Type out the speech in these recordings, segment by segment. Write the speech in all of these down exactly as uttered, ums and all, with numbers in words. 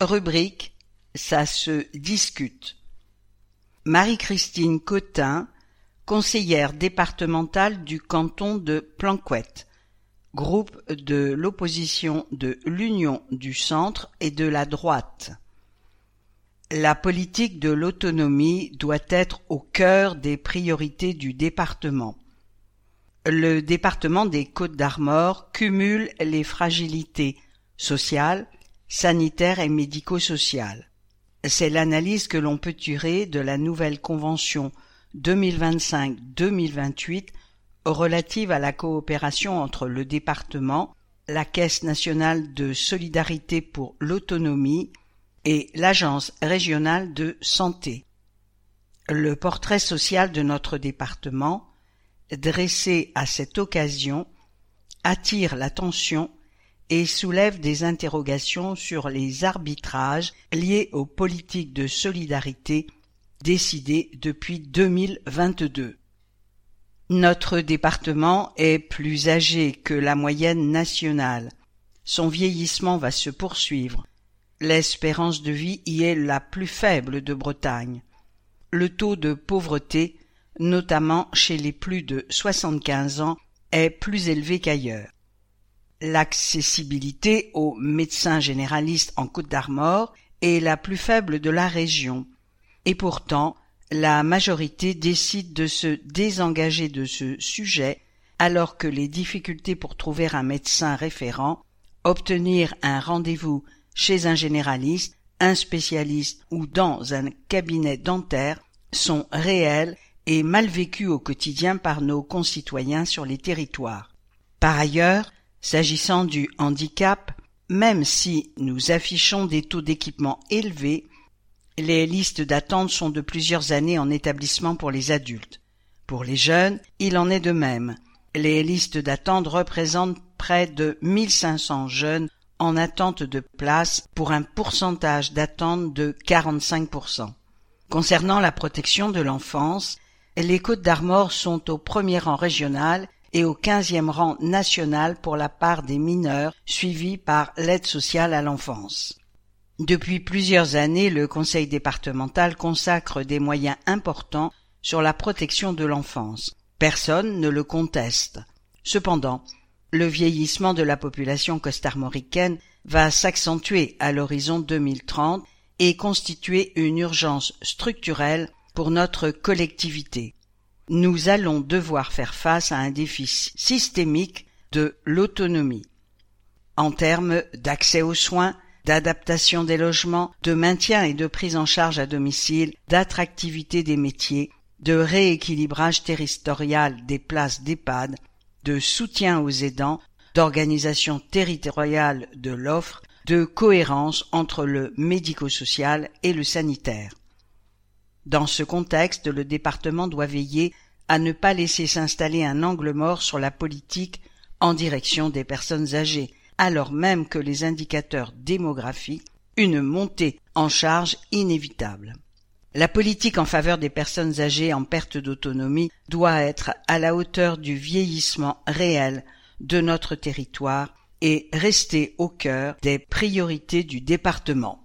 Rubrique « Ça se discute ». Marie-Christine Cotin, conseillère départementale du canton de Planquette, groupe de l'opposition de l'Union du Centre et de la droite. La politique de l'autonomie doit être au cœur des priorités du département. Le département des Côtes-d'Armor cumule les fragilités sociales, sanitaires et médico-sociales. C'est l'analyse que l'on peut tirer de la nouvelle convention deux mille vingt-cinq deux mille vingt-huit relative à la coopération entre le département, la Caisse nationale de solidarité pour l'autonomie et l'Agence régionale de santé. Le portrait social de notre département, dressé à cette occasion, attire l'attention et soulève des interrogations sur les arbitrages liés aux politiques de solidarité décidées depuis deux mille vingt-deux. Notre département est plus âgé que la moyenne nationale. Son vieillissement va se poursuivre. L'espérance de vie y est la plus faible de Bretagne. Le taux de pauvreté, notamment chez les plus de soixante-quinze ans, est plus élevé qu'ailleurs. L'accessibilité aux médecins généralistes en Côtes-d'Armor est la plus faible de la région. Et pourtant, la majorité décide de se désengager de ce sujet alors que les difficultés pour trouver un médecin référent, obtenir un rendez-vous chez un généraliste, un spécialiste ou dans un cabinet dentaire sont réelles et mal vécues au quotidien par nos concitoyens sur les territoires. Par ailleurs, s'agissant du handicap, même si nous affichons des taux d'équipement élevés, les listes d'attente sont de plusieurs années en établissement pour les adultes. Pour les jeunes, il en est de même. Les listes d'attente représentent près de mille cinq cents jeunes en attente de place pour un pourcentage d'attente de quarante-cinq pour cent. Concernant la protection de l'enfance, les Côtes-d'Armor sont au premier rang régional et au quinzième rang national pour la part des mineurs suivis par l'aide sociale à l'enfance. Depuis plusieurs années, le conseil départemental consacre des moyens importants sur la protection de l'enfance. Personne ne le conteste. Cependant, le vieillissement de la population costarmoricaine va s'accentuer à l'horizon deux mille trente et constituer une urgence structurelle pour notre collectivité. Nous allons devoir faire face à un défi systémique de l'autonomie. En termes d'accès aux soins, d'adaptation des logements, de maintien et de prise en charge à domicile, d'attractivité des métiers, de rééquilibrage territorial des places d'EHPAD, de soutien aux aidants, d'organisation territoriale de l'offre, de cohérence entre le médico-social et le sanitaire. Dans ce contexte, le département doit veiller à ne pas laisser s'installer un angle mort sur la politique en direction des personnes âgées, alors même que les indicateurs démographiques, une montée en charge inévitable. La politique en faveur des personnes âgées en perte d'autonomie doit être à la hauteur du vieillissement réel de notre territoire et rester au cœur des priorités du département.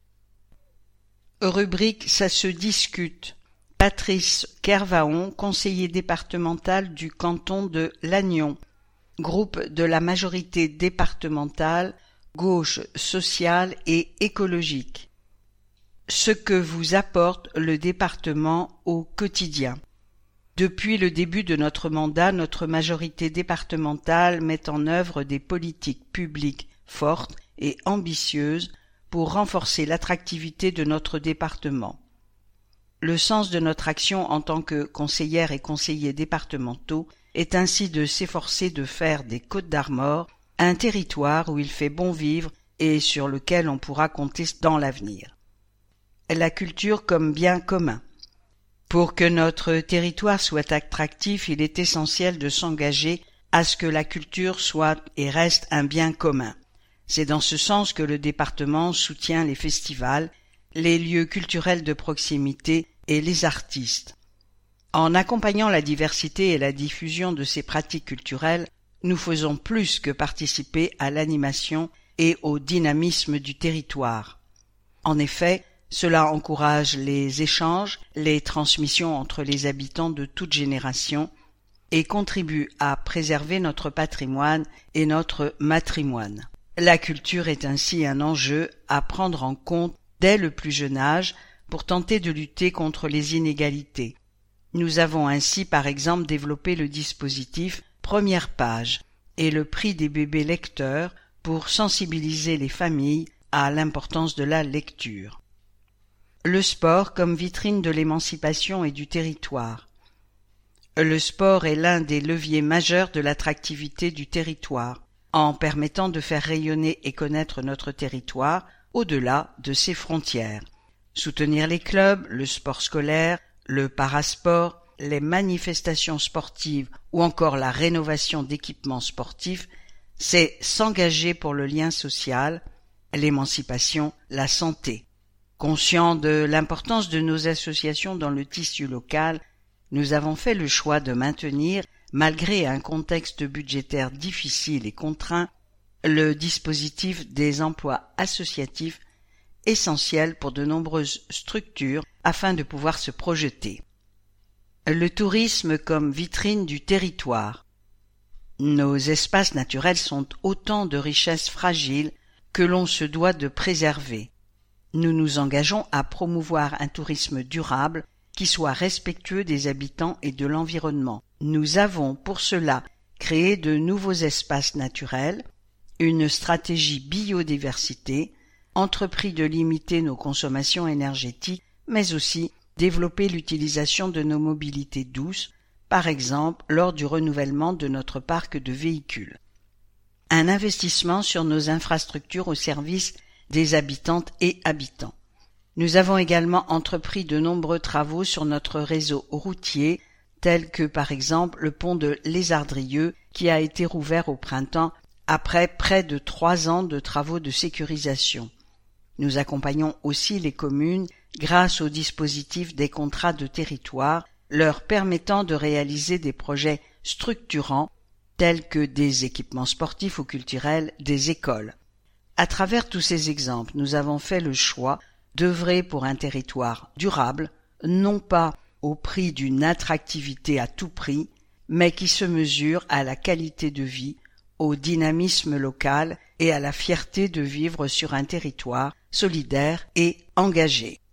Rubrique « Ça se discute ». Patrice Kervaon, conseiller départemental du canton de Lannion, groupe de la majorité départementale, gauche sociale et écologique. Ce que vous apporte le département au quotidien. Depuis le début de notre mandat, notre majorité départementale met en œuvre des politiques publiques fortes et ambitieuses pour renforcer l'attractivité de notre département. Le sens de notre action en tant que conseillère et conseillers départementaux est ainsi de s'efforcer de faire des Côtes-d'Armor un territoire où il fait bon vivre et sur lequel on pourra compter dans l'avenir. La culture comme bien commun. Pour que notre territoire soit attractif, il est essentiel de s'engager à ce que la culture soit et reste un bien commun. C'est dans ce sens que le département soutient les festivals, les lieux culturels de proximité et les artistes. En accompagnant la diversité et la diffusion de ces pratiques culturelles, nous faisons plus que participer à l'animation et au dynamisme du territoire. En effet, cela encourage les échanges, les transmissions entre les habitants de toute génération et contribue à préserver notre patrimoine et notre matrimoine. La culture est ainsi un enjeu à prendre en compte dès le plus jeune âge pour tenter de lutter contre les inégalités. Nous avons ainsi par exemple développé le dispositif Première Page et le prix des bébés lecteurs pour sensibiliser les familles à l'importance de la lecture. Le sport comme vitrine de l'émancipation et du territoire. Le sport est l'un des leviers majeurs de l'attractivité du territoire, en permettant de faire rayonner et connaître notre territoire au-delà de ses frontières. Soutenir les clubs, le sport scolaire, le parasport, les manifestations sportives ou encore la rénovation d'équipements sportifs, c'est s'engager pour le lien social, l'émancipation, la santé. Conscients de l'importance de nos associations dans le tissu local, nous avons fait le choix de maintenir, malgré un contexte budgétaire difficile et contraint, le dispositif des emplois associatifs essentiel pour de nombreuses structures afin de pouvoir se projeter. Le tourisme comme vitrine du territoire. Nos espaces naturels sont autant de richesses fragiles que l'on se doit de préserver. Nous nous engageons à promouvoir un tourisme durable qui soit respectueux des habitants et de l'environnement. Nous avons pour cela créé de nouveaux espaces naturels, une stratégie biodiversité, entrepris de limiter nos consommations énergétiques, mais aussi développer l'utilisation de nos mobilités douces, par exemple lors du renouvellement de notre parc de véhicules. Un investissement sur nos infrastructures au service des habitantes et habitants. Nous avons également entrepris de nombreux travaux sur notre réseau routier, tels que par exemple le pont de Lézardrieux qui a été rouvert au printemps après près de trois ans de travaux de sécurisation. Nous accompagnons aussi les communes grâce au dispositif des contrats de territoire, leur permettant de réaliser des projets structurants tels que des équipements sportifs ou culturels, des écoles. À travers tous ces exemples, nous avons fait le choix d'œuvrer pour un territoire durable, non pas au prix d'une attractivité à tout prix, mais qui se mesure à la qualité de vie, au dynamisme local et à la fierté de vivre sur un territoire solidaire et engagé.